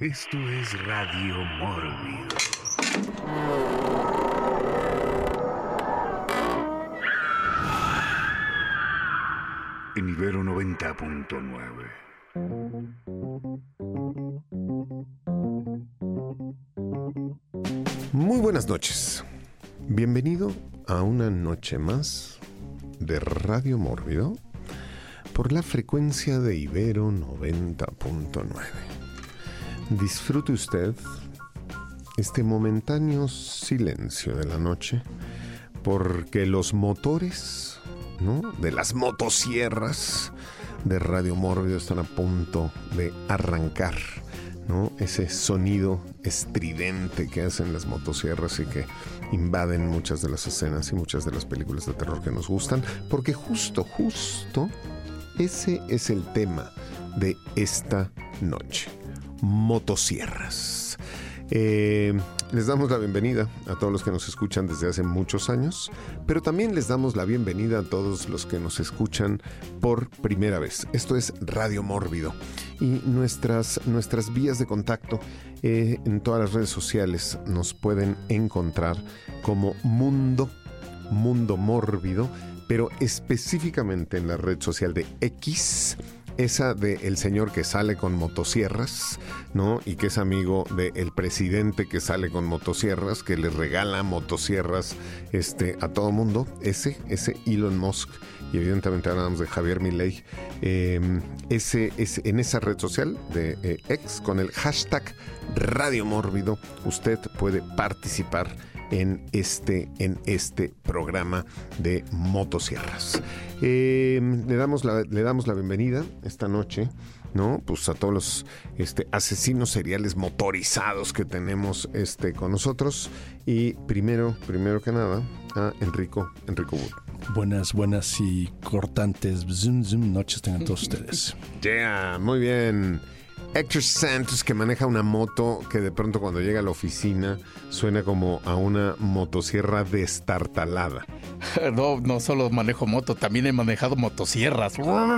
Esto es Radio Mórbido. En Ibero 90.9. Muy buenas noches. Bienvenido a una noche más de Radio Mórbido por la frecuencia de Ibero 90.9. Disfrute usted este momentáneo silencio de la noche porque los motores, ¿no?, de las motosierras de Radio Mórbido están a punto de arrancar, ¿no? Ese sonido estridente que hacen las motosierras y que invaden muchas de las escenas y muchas de las películas de terror que nos gustan, porque justo ese es el tema de esta noche: motosierras. Les damos la bienvenida a todos los que nos escuchan desde hace muchos años, pero también les damos la bienvenida a todos los que nos escuchan por primera vez. Esto es Radio Mórbido y nuestras vías de contacto en todas las redes sociales nos pueden encontrar como Mundo Mórbido, pero específicamente en la red social de X, esa del señor que sale con motosierras, ¿no? Y que es amigo del presidente que sale con motosierras, que le regala motosierras a todo mundo. Ese Elon Musk, y evidentemente hablamos de Javier Milei. En esa red social de X, con el hashtag Radio Mórbido, usted puede participar en este programa de motosierras. Le damos la bienvenida esta noche, ¿no?, pues a todos los asesinos seriales motorizados que tenemos con nosotros. Y primero que nada, a Enrico Wood. Buenas y cortantes zoom noches tengan todos ustedes. Yeah, muy bien. Héctor Santos, que maneja una moto que de pronto cuando llega a la oficina suena como a una motosierra destartalada. No solo manejo moto, también he manejado motosierras.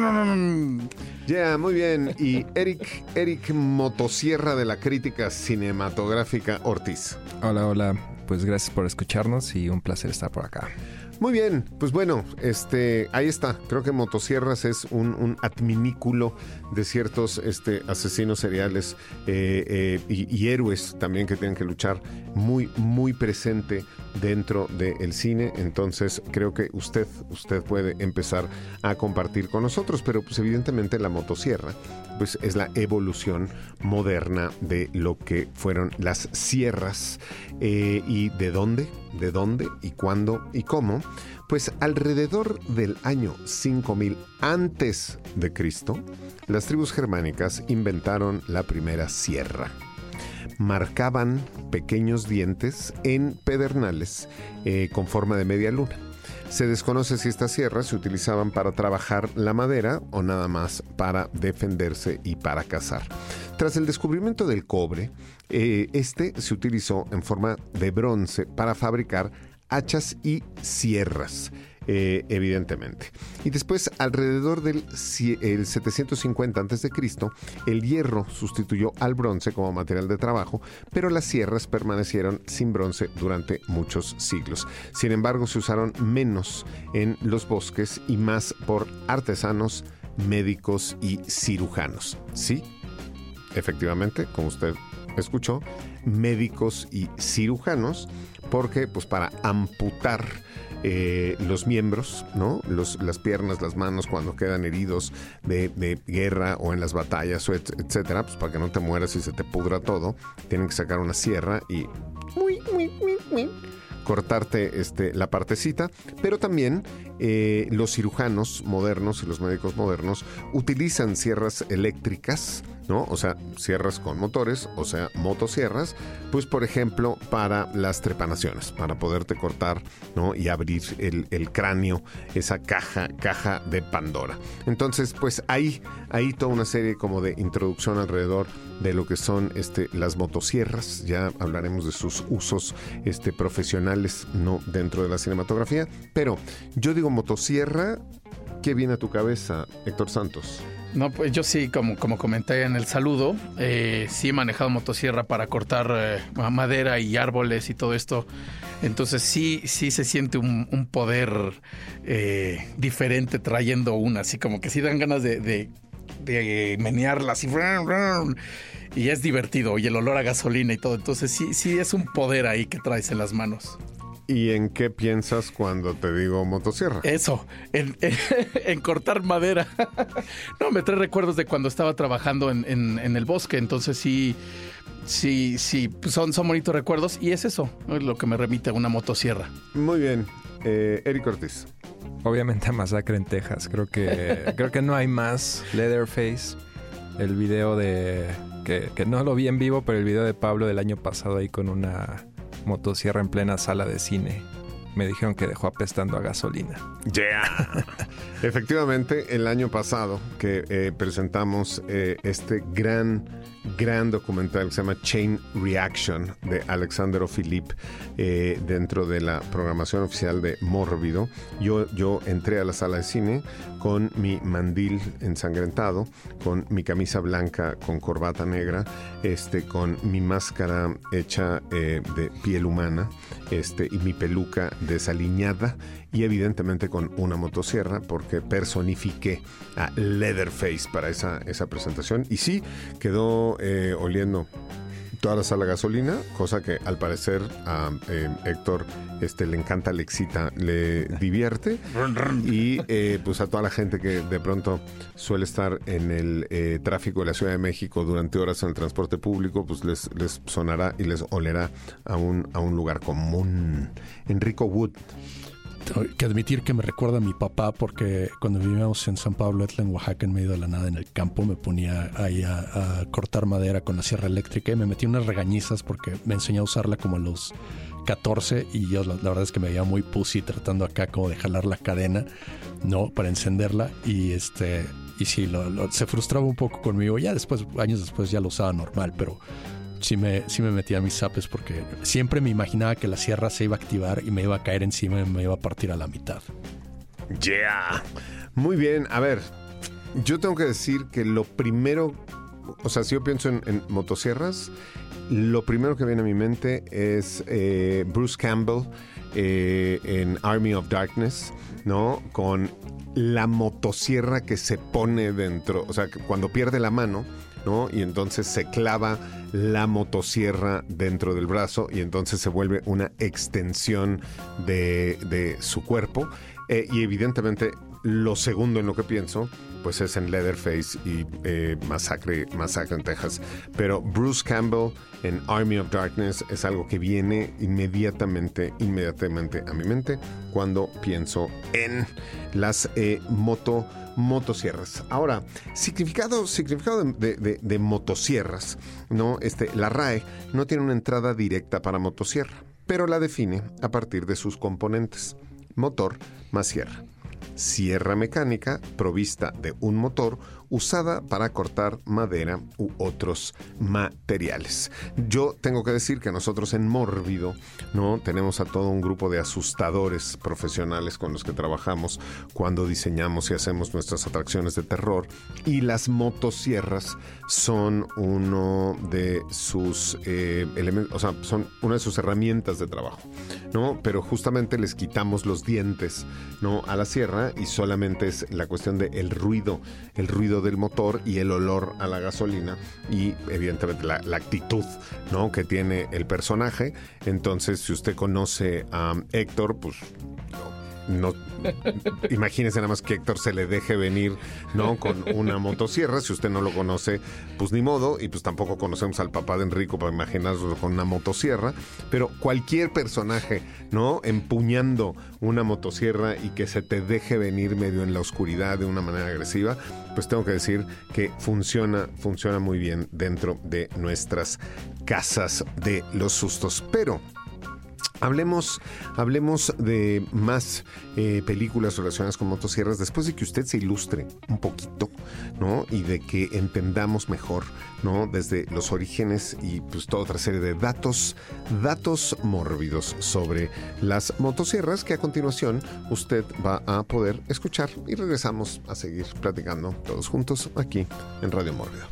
Ya, muy bien. Y Eric Motosierra de la crítica cinematográfica Ortiz. Hola. Pues gracias por escucharnos y un placer estar por acá. Muy bien, pues bueno, ahí está. Creo que motosierras es un adminículo de ciertos asesinos seriales y héroes también que tienen que luchar, muy, muy presente dentro del cine. Entonces creo que usted puede empezar a compartir con nosotros, pero pues evidentemente la motosierra pues es la evolución moderna de lo que fueron las sierras. ¿Y de dónde y cuándo y cómo? Pues alrededor del año 5000 antes de Cristo, las tribus germánicas inventaron la primera sierra. Marcaban pequeños dientes en pedernales con forma de media luna. Se desconoce si estas sierras se utilizaban para trabajar la madera o nada más para defenderse y para cazar. Tras el descubrimiento del cobre, se utilizó en forma de bronce para fabricar hachas y sierras, evidentemente. Y después, alrededor del 750 a.C., el hierro sustituyó al bronce como material de trabajo, pero las sierras permanecieron sin bronce durante muchos siglos. Sin embargo, se usaron menos en los bosques y más por artesanos, médicos y cirujanos. Sí, efectivamente, como usted escuchó, médicos y cirujanos, porque pues para amputar los miembros, ¿no?, las piernas, las manos, cuando quedan heridos de guerra o en las batallas, etcétera, pues para que no te mueras y se te pudra todo, tienen que sacar una sierra y cortarte la partecita. Pero también los cirujanos modernos y los médicos modernos utilizan sierras eléctricas, ¿no? O sea, sierras con motores, o sea, motosierras, pues por ejemplo para las trepanaciones, para poderte cortar, ¿no?, y abrir el cráneo, esa caja de Pandora. Entonces, pues hay toda una serie como de introducción alrededor de lo que son las motosierras. Ya hablaremos de sus usos profesionales, no dentro de la cinematografía, pero yo digo motosierra, ¿qué viene a tu cabeza, Héctor Santos? No, pues yo sí, como comenté en el saludo, sí he manejado motosierra para cortar madera y árboles y todo esto. Entonces sí se siente un poder diferente trayendo una, así como que sí dan ganas de menearla así. Y es divertido, y el olor a gasolina y todo. Entonces sí es un poder ahí que traes en las manos. ¿Y en qué piensas cuando te digo motosierra? Eso, en cortar madera. No, me trae recuerdos de cuando estaba trabajando en el bosque. Entonces sí, pues son bonitos recuerdos. Y es eso, ¿no? Es lo que me remite a una motosierra. Muy bien. Eric Ortiz. Obviamente a Masacre en Texas. Creo que no hay más. Leatherface. El video que no lo vi en vivo, pero el video de Pablo del año pasado ahí con una motosierra en plena sala de cine. Me dijeron que dejó apestando a gasolina. Yeah. Efectivamente, el año pasado que presentamos este gran documental que se llama Chain Reaction de Alexandre Philippe dentro de la programación oficial de Mórbido. Yo entré a la sala de cine con mi mandil ensangrentado, con mi camisa blanca con corbata negra, con mi máscara hecha de piel humana, y mi peluca desaliñada, y evidentemente con una motosierra, porque personifiqué a Leatherface para esa presentación. Y sí, quedó oliendo toda la sala gasolina, cosa que al parecer a Héctor le encanta, le excita, le divierte. Y pues a toda la gente que de pronto suele estar en el tráfico de la Ciudad de México durante horas en el transporte público, pues les sonará y les olerá a un lugar común. Enrico Wood. Tengo que admitir que me recuerda a mi papá, porque cuando vivíamos en San Pablo Etla, en Oaxaca, en medio de la nada, en el campo, me ponía ahí a cortar madera con la sierra eléctrica, y me metí unas regañizas porque me enseñó a usarla como a los 14, y yo la verdad es que me veía muy pussy tratando acá como de jalar la cadena, ¿no? Para encenderla, y sí, se frustraba un poco conmigo. Ya después, años después, ya lo usaba normal, pero sí me metía a mis zapes, porque siempre me imaginaba que la sierra se iba a activar y me iba a caer encima y me iba a partir a la mitad. Yeah. Muy bien. A ver, yo tengo que decir que lo primero, o sea, si yo pienso en motosierras, lo primero que viene a mi mente es Bruce Campbell en Army of Darkness, ¿no? Con la motosierra que se pone dentro, o sea, que cuando pierde la mano, ¿no? Y entonces se clava la motosierra dentro del brazo, y entonces se vuelve una extensión de su cuerpo. Y evidentemente lo segundo en lo que pienso, pues es en Leatherface y Masacre en Texas. Pero Bruce Campbell en Army of Darkness es algo que viene inmediatamente a mi mente cuando pienso en las motosierras. Ahora, significado de motosierras, ¿no? La RAE no tiene una entrada directa para motosierra, pero la define a partir de sus componentes: motor más sierra. Sierra mecánica provista de un motor usada para cortar madera u otros materiales. Yo tengo que decir que nosotros en Mórbido, ¿no? Tenemos a todo un grupo de asustadores profesionales con los que trabajamos cuando diseñamos y hacemos nuestras atracciones de terror, y las motosierras son uno de sus elementos, o sea, son una de sus herramientas de trabajo, ¿no? Pero justamente les quitamos los dientes, ¿no? A la sierra, y solamente es la cuestión del ruido del motor y el olor a la gasolina, y evidentemente la actitud, ¿no? Que tiene el personaje. Entonces, si usted conoce a Héctor, pues no, imagínese nada más que Héctor se le deje venir, ¿no? Con una motosierra. Si usted no lo conoce, pues ni modo, y pues tampoco conocemos al papá de Enrico para imaginarlo con una motosierra. Pero cualquier personaje, ¿no? Empuñando una motosierra y que se te deje venir medio en la oscuridad de una manera agresiva, pues tengo que decir que funciona muy bien dentro de nuestras casas de los sustos. Pero Hablemos de más películas relacionadas con motosierras después de que usted se ilustre un poquito, ¿no? Y de que entendamos mejor, ¿no? Desde los orígenes y pues toda otra serie de datos mórbidos sobre las motosierras que a continuación usted va a poder escuchar y regresamos a seguir platicando todos juntos aquí en Radio Mórbido.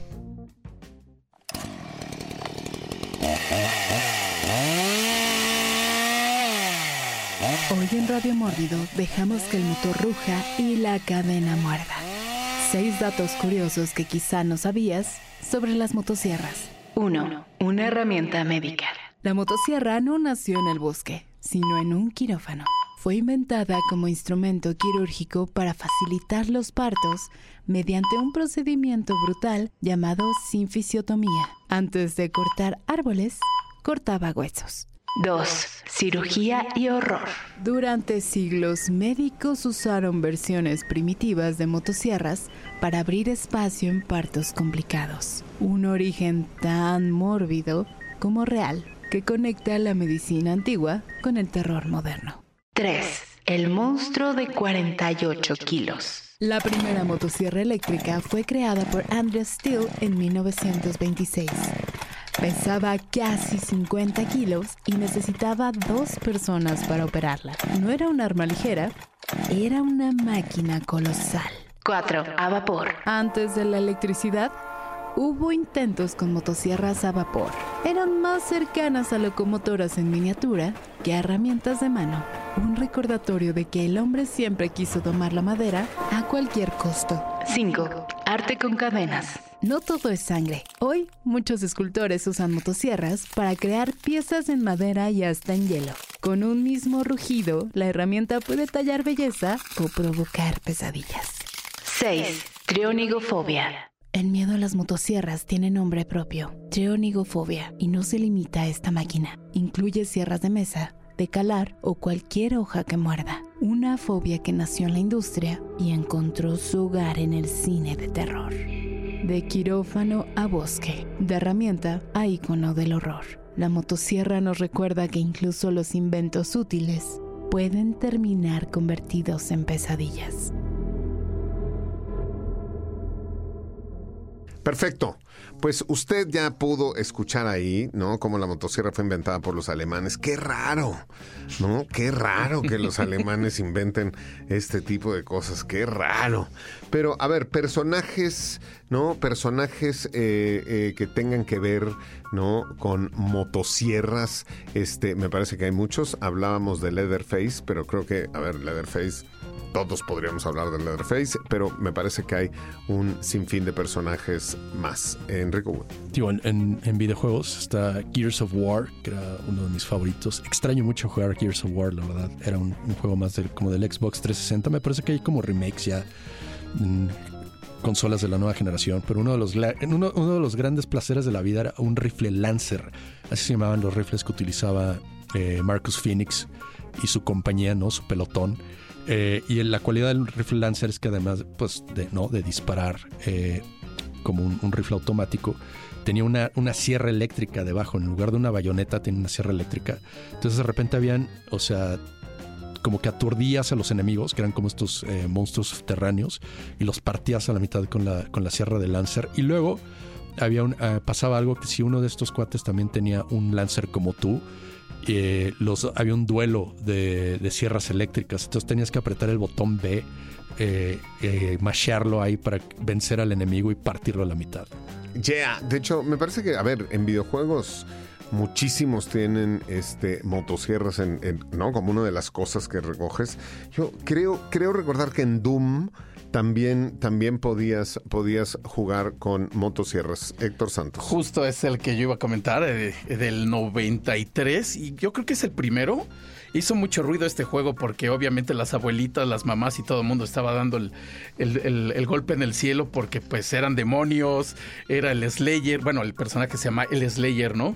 Hoy en Radio Mórbido dejamos que el motor ruja y la cadena muerda. 6 datos curiosos que quizá no sabías sobre las motosierras. 1. Una herramienta médica. La motosierra no nació en el bosque, sino en un quirófano. Fue inventada como instrumento quirúrgico para facilitar los partos mediante un procedimiento brutal llamado sinfisiotomía. Antes de cortar árboles, cortaba huesos. 2. Cirugía y horror. Durante siglos, médicos usaron versiones primitivas de motosierras para abrir espacio en partos complicados. Un origen tan mórbido como real, que conecta la medicina antigua con el terror moderno. 3. El monstruo de 48 kilos. La primera motosierra eléctrica fue creada por Andrew Steele en 1926. Pesaba casi 50 kilos y necesitaba 2 personas para operarla. No era un arma ligera, era una máquina colosal. 4. A vapor. Antes de la electricidad, hubo intentos con motosierras a vapor. Eran más cercanas a locomotoras en miniatura que a herramientas de mano. Un recordatorio de que el hombre siempre quiso domar la madera a cualquier costo. 5. Arte con cadenas. No todo es sangre. Hoy, muchos escultores usan motosierras para crear piezas en madera y hasta en hielo. Con un mismo rugido, la herramienta puede tallar belleza o provocar pesadillas. 6. Trionigofobia. El miedo a las motosierras tiene nombre propio, trionigofobia, y no se limita a esta máquina. Incluye sierras de mesa, de calar o cualquier hoja que muerda. Una fobia que nació en la industria y encontró su hogar en el cine de terror. De quirófano a bosque, de herramienta a ícono del horror. La motosierra nos recuerda que incluso los inventos útiles pueden terminar convertidos en pesadillas. Perfecto. Pues usted ya pudo escuchar ahí, ¿no? Cómo la motosierra fue inventada por los alemanes. ¡Qué raro! ¿No? ¡Qué raro que los alemanes inventen este tipo de cosas! ¡Qué raro! Pero, a ver, personajes, ¿no? Personajes que tengan que ver, ¿no? Con motosierras. Me parece que hay muchos. Hablábamos de Leatherface, pero creo que, a ver, Leatherface... Todos podríamos hablar de Leatherface, pero me parece que hay un sinfín de personajes más. Enrico Wood. Tío, en videojuegos está Gears of War, que era uno de mis favoritos. Extraño mucho jugar Gears of War, la verdad. Era un juego más como del Xbox 360. Me parece que hay como remakes ya en consolas de la nueva generación, pero uno de los grandes placeres de la vida era un rifle Lancer. Así se llamaban los rifles que utilizaba Marcus Phoenix y su compañía, ¿no? Su pelotón. Y la cualidad del rifle Lancer es que además pues, de disparar como un rifle automático, tenía una sierra eléctrica debajo. En lugar de una bayoneta tenía una sierra eléctrica. Entonces de repente habían, o sea, como que aturdías a los enemigos, que eran como estos monstruos subterráneos, y los partías a la mitad con la sierra de Lancer. Y luego pasaba algo que si uno de estos cuates también tenía un Lancer como tú, había un duelo de sierras eléctricas. Entonces tenías que apretar el botón B, mashearlo ahí para vencer al enemigo y partirlo a la mitad. De hecho, me parece que, a ver, en videojuegos muchísimos tienen motosierras ¿no? Como una de las cosas que recoges. Yo creo recordar que en Doom también podías jugar con motosierras. Héctor Santos. Justo es el que yo iba a comentar, del 93, y yo creo que es el primero. Hizo mucho ruido este juego porque obviamente las abuelitas, las mamás y todo el mundo estaba dando el golpe en el cielo porque pues eran demonios, era el Slayer, bueno, el personaje se llama el Slayer, ¿no?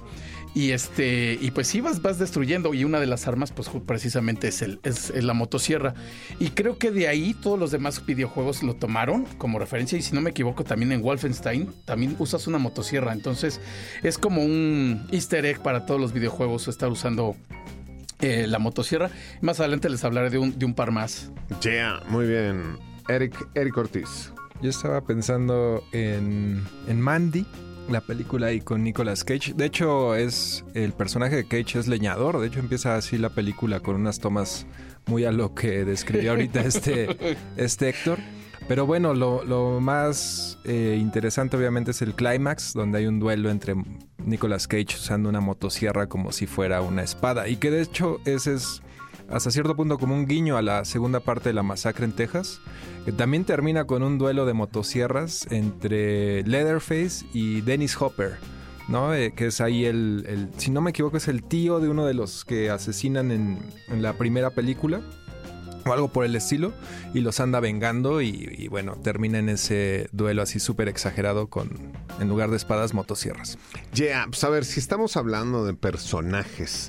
Y pues sí vas destruyendo, y una de las armas pues precisamente es la motosierra, y creo que de ahí todos los demás videojuegos lo tomaron como referencia, y si no me equivoco también en Wolfenstein también usas una motosierra. Entonces es como un easter egg para todos los videojuegos estar usando la motosierra. Más adelante les hablaré de un par más. Yeah, muy bien. Eric Ortiz. Yo estaba pensando en Mandy, la película ahí con Nicolas Cage. De hecho, el personaje de Cage es leñador. De hecho, empieza así la película con unas tomas muy a lo que describió ahorita este Héctor. Pero bueno, lo más interesante obviamente es el clímax, donde hay un duelo entre Nicolas Cage usando una motosierra como si fuera una espada. Y que de hecho ese es hasta cierto punto como un guiño a la segunda parte de La Masacre en Texas, que también termina con un duelo de motosierras entre Leatherface y Dennis Hopper, ¿no? Que es ahí si no me equivoco, es el tío de uno de los que asesinan en la primera película, o algo por el estilo, y los anda vengando y bueno, termina en ese duelo así súper exagerado con, en lugar de espadas, motosierras. Yeah, pues a ver, si estamos hablando de personajes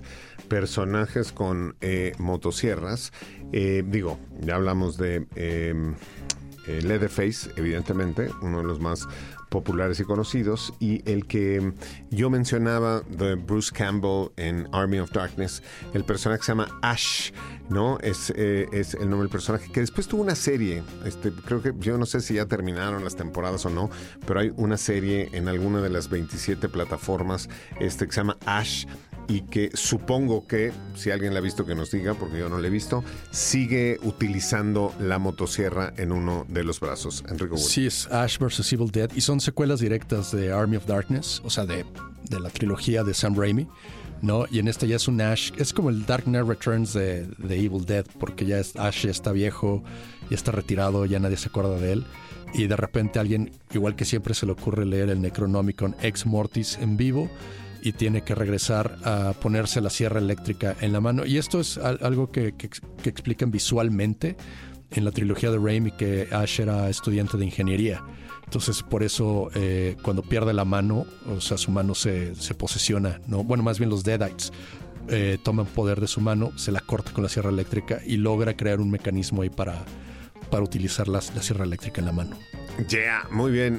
con motosierras, ya hablamos de Leatherface, evidentemente, uno de los más populares y conocidos, y el que yo mencionaba de Bruce Campbell en Army of Darkness, el personaje se llama Ash, ¿no? Es el nombre del personaje, que después tuvo una serie, creo que, yo no sé si ya terminaron las temporadas o no, pero hay una serie en alguna de las 27 plataformas que se llama Ash, y que supongo que, si alguien la ha visto que nos diga, porque yo no la he visto, sigue utilizando la motosierra en uno de los brazos. Enrico Wood. Sí, es Ash vs. Evil Dead, y son secuelas directas de Army of Darkness, o sea, de la trilogía de Sam Raimi, ¿no? Y en esta ya es un Ash, es como el Dark Knight Returns de Evil Dead, porque ya Ash ya está viejo, ya está retirado, ya nadie se acuerda de él. Y de repente alguien, igual que siempre se le ocurre leer el Necronomicon Ex Mortis en vivo, y tiene que regresar a ponerse la sierra eléctrica en la mano. Y esto es algo que explican visualmente en la trilogía de Raimi, que Ash era estudiante de ingeniería. Entonces, por eso, cuando pierde la mano, o sea, su mano se posesiona, ¿no? Bueno, más bien los Deadites toman poder de su mano, se la corta con la sierra eléctrica y logra crear un mecanismo ahí para utilizar la sierra eléctrica en la mano. Yeah, muy bien.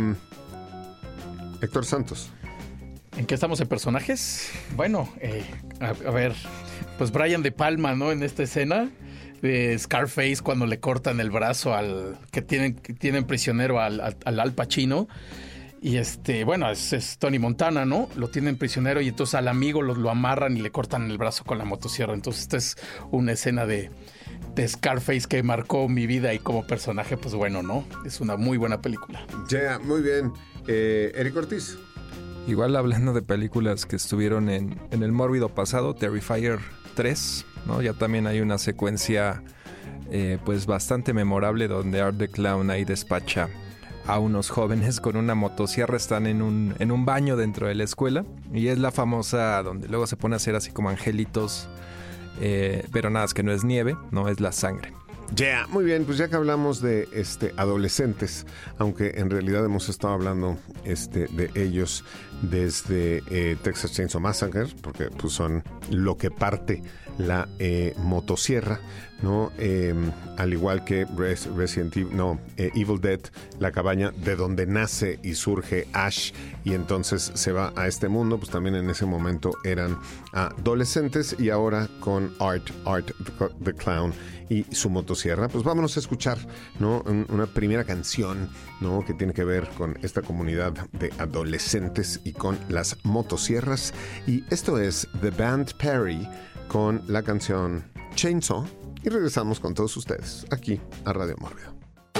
Héctor Santos. ¿En qué estamos en personajes? Bueno, a ver, pues Brian De Palma, ¿no? En esta escena de Scarface, cuando le cortan el brazo al que tienen prisionero al Al Pacino. Y bueno, es Tony Montana, ¿no? Lo tienen prisionero y entonces al amigo lo amarran y le cortan el brazo con la motosierra. Entonces esta es una escena de Scarface que marcó mi vida, y como personaje, pues bueno, ¿no? Es una muy buena película. Yeah, muy bien. Eric Ortiz. Igual hablando de películas que estuvieron en el mórbido pasado, Terrifier 3, ¿no? Ya también hay una secuencia pues bastante memorable donde Art the Clown ahí despacha a unos jóvenes con una motosierra. Están en un baño dentro de la escuela, y es la famosa donde luego se pone a hacer así como angelitos, pero nada, es que no es nieve, no es la sangre. Yeah, muy bien, pues ya que hablamos de adolescentes, aunque en realidad hemos estado hablando de ellos desde Texas Chainsaw Massacre, porque pues son lo que parte la motosierra, ¿no? Al igual que Evil Dead, la cabaña de donde nace y surge Ash, y entonces se va a este mundo, pues también en ese momento eran adolescentes, y ahora con Art the Clown y su motosierra, pues vámonos a escuchar, ¿no? Una primera canción, ¿no? Que tiene que ver con esta comunidad de adolescentes y con las motosierras, y esto es The Band Perry con la canción Chainsaw, y regresamos con todos ustedes aquí a Radio Mórbido.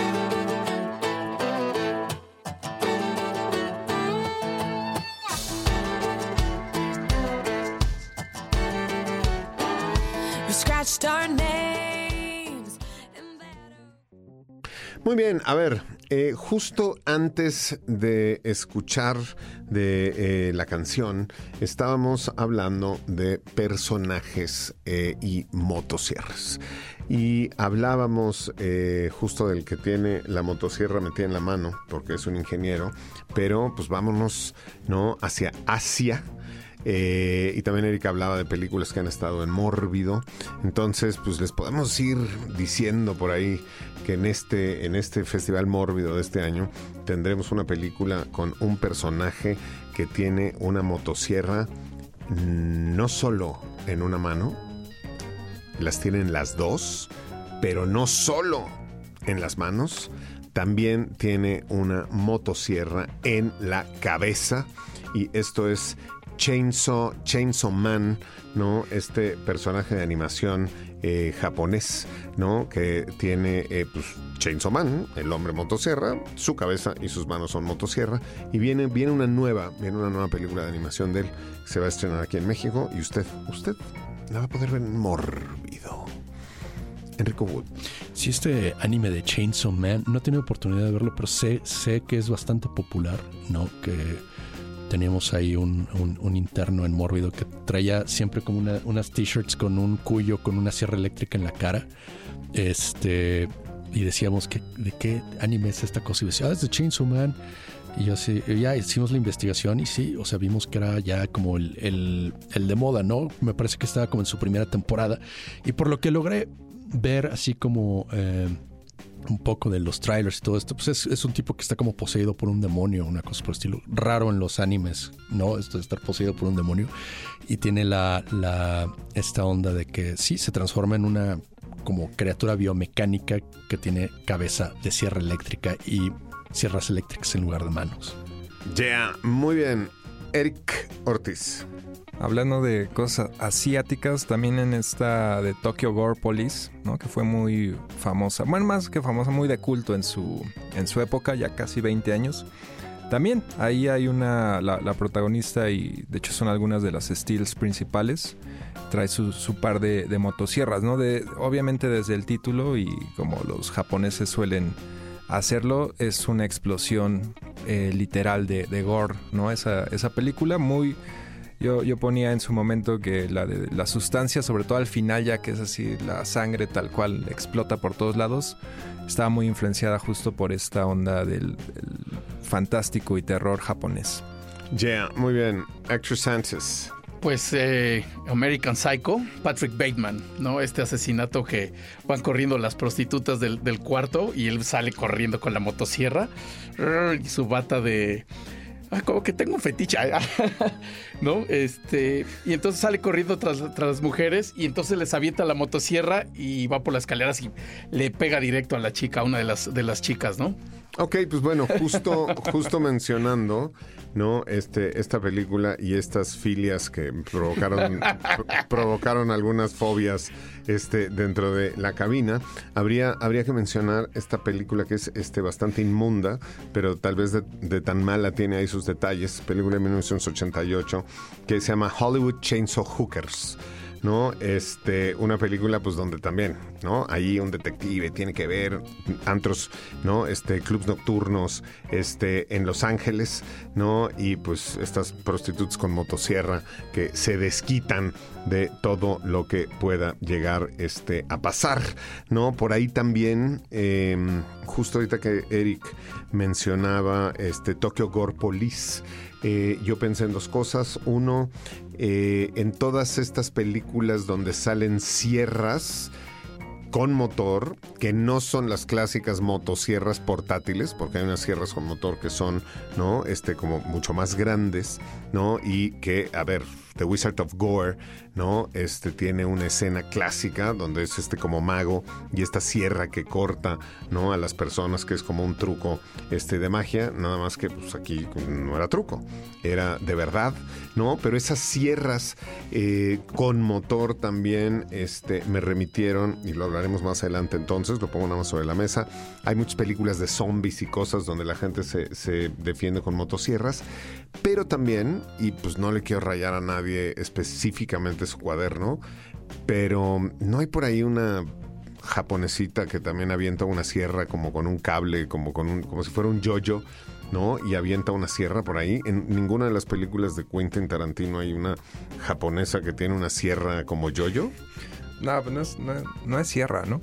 Muy bien, a ver, justo antes de escuchar de la canción, estábamos hablando de personajes y motosierras. Y hablábamos justo del que tiene la motosierra metida en la mano, porque es un ingeniero, pero pues vámonos, ¿no?, hacia Asia. Y también Erika hablaba de películas que han estado en Mórbido. Entonces, pues les podemos ir diciendo por ahí que en este Festival Mórbido de este año tendremos una película con un personaje que tiene una motosierra no solo en una mano, las tiene en las dos, pero no solo en las manos, también tiene una motosierra en la cabeza, y esto es Chainsaw Man, ¿no? Este personaje de animación japonés, ¿no? Que tiene pues Chainsaw Man, el hombre motosierra, su cabeza y sus manos son motosierra, y viene una nueva película de animación de él, que se va a estrenar aquí en México, y usted la va a poder ver en Mórbido. Enrico Wood. Sí, este anime de Chainsaw Man, no he tenido oportunidad de verlo, pero sé que es bastante popular, ¿no? Que teníamos ahí un interno en Mórbido que traía siempre como unas t-shirts con un cuyo, con una sierra eléctrica en la cara. Y decíamos, ¿de qué anime es esta cosa? Y decía, es de Chainsaw Man. Y yo sí, ya hicimos la investigación y sí, o sea, vimos que era ya como el de moda, ¿no? Me parece que estaba como en su primera temporada. Y por lo que logré ver así como un poco de los trailers y todo esto, pues es un tipo que está como poseído por un demonio, una cosa por el estilo. Raro en los animes, ¿no? Esto de estar poseído por un demonio. Y tiene esta onda de que sí, se transforma en una como criatura biomecánica que tiene cabeza de sierra eléctrica y sierras eléctricas en lugar de manos. Yeah, muy bien. Eric Ortiz. Hablando de cosas asiáticas, también en esta de Tokyo Gore Police, ¿no? Que fue muy famosa, bueno, más que famosa, muy de culto en su época, ya casi 20 años. También ahí hay la protagonista, y de hecho son algunas de las steals principales. Trae su par de motosierras, ¿no? Obviamente desde el título, y como los japoneses suelen hacerlo, es una explosión literal de gore, ¿no? Esa película muy... Yo ponía en su momento que la sustancia, sobre todo al final, ya que es así, la sangre tal cual explota por todos lados, estaba muy influenciada justo por esta onda del fantástico y terror japonés. Yeah, muy bien. Actor Sánchez. Pues American Psycho, Patrick Bateman, ¿no? Este asesinato que van corriendo las prostitutas del cuarto y él sale corriendo con la motosierra y su bata de... como que tengo un fetiche, ¿no? Y entonces sale corriendo tras las mujeres, y entonces les avienta la motosierra y va por las escaleras y le pega directo a la chica, a una de las chicas, ¿no? Ok, pues bueno, justo mencionando, ¿no? Esta película y estas filias que provocaron algunas fobias dentro de la cabina, habría que mencionar esta película que es bastante inmunda, pero tal vez de tan mala tiene ahí sus detalles. Película de 1988 que se llama Hollywood Chainsaw Hookers, ¿no? Una película pues donde también, ¿no? Ahí un detective tiene que ver antros, ¿no? Clubs nocturnos, en Los Ángeles, ¿no? Y pues estas prostitutas con motosierra que se desquitan de todo lo que pueda llegar a pasar, ¿no? Por ahí también, justo ahorita que Eric mencionaba Tokyo Gore Police, yo pensé en dos cosas. Uno, en todas estas películas donde salen sierras con motor, que no son las clásicas motosierras portátiles, porque hay unas sierras con motor que son, ¿no? Como mucho más grandes, ¿no? Y que, a ver, The Wizard of Gore, ¿no? Tiene una escena clásica donde es como mago y esta sierra que corta, ¿no? A las personas, que es como un truco de magia, nada más que pues aquí no era truco, era de verdad, ¿no? Pero esas sierras con motor también me remitieron, y lo hablaremos más adelante, entonces lo pongo nada más sobre la mesa. Hay muchas películas de zombies y cosas donde la gente se defiende con motosierras, pero también, y pues no le quiero rayar a nadie específicamente su cuaderno, pero no hay por ahí una japonesita que también avienta una sierra como con un cable, como si fuera un yo-yo, ¿no? Y avienta una sierra por ahí. En ninguna de las películas de Quentin Tarantino hay una japonesa que tiene una sierra como yo-yo. No, pues no es sierra, ¿no?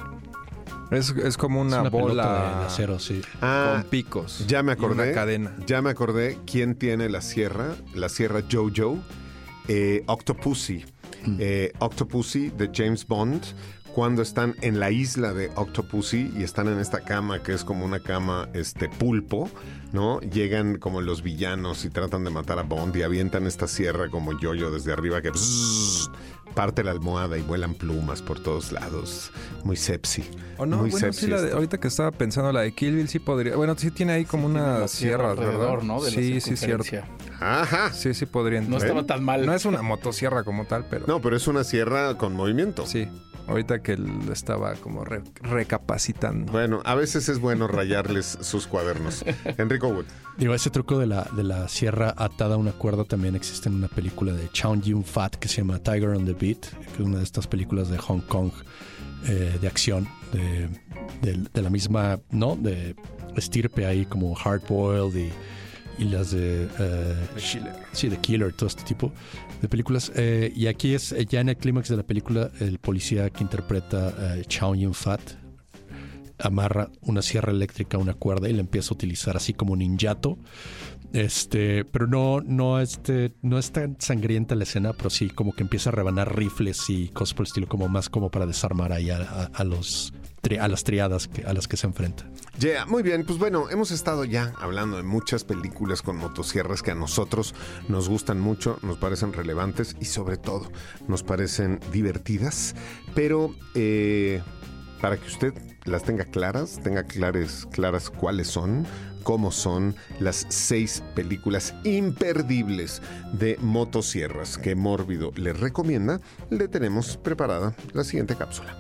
Es como una bola de acero, sí. Con picos. Ya me acordé. Y una cadena. Ya me acordé quién tiene la sierra Jojo. Octopussy. Octopussy de James Bond, cuando están en la isla de Octopussy y están en esta cama que es como una cama pulpo, ¿no? Llegan como los villanos y tratan de matar a Bond y avientan esta sierra como yo-yo desde arriba que parte la almohada y vuelan plumas por todos lados. Muy sepsi. ¿O no? Muy Bueno, sepsi sí, ahorita que estaba pensando, la de Kill Bill sí podría... Bueno, sí tiene ahí como una sierra alrededor, ¿verdad? ¿no? De sí, la sí, cierto. circunferencia. Ajá. Sí, sí podría entrar. No estaba tan mal. No es una motosierra como tal, pero... No, pero es una sierra con movimiento. Sí, ahorita que él estaba como recapacitando. Bueno, a veces es bueno rayarles sus cuadernos. Enrico Wood. Digo, ese truco de la sierra atada a una cuerda también existe en una película de Chow Yun-fat que se llama Tiger on the Beat, que es una de estas películas de Hong Kong de acción, de la misma, ¿no? De estirpe ahí como Hard Boiled y las de... The Killer. Sí, The Killer, todo este tipo de películas. Y aquí es ya en el clímax de la película, el policía que interpreta Chow Yun-fat amarra una sierra eléctrica a una cuerda y la empieza a utilizar así como ninjato. Pero no es tan sangrienta la escena, pero sí como que empieza a rebanar rifles y cosas por el estilo, como más como para desarmar ahí a las triadas a las que se enfrenta. Yeah, muy bien, pues bueno, hemos estado ya hablando de muchas películas con motosierras que a nosotros nos gustan mucho, nos parecen relevantes y sobre todo nos parecen divertidas, pero para que usted las tenga claras cuáles son, cómo son las 6 películas imperdibles de motosierras que Mórbido le recomienda, le tenemos preparada la siguiente cápsula.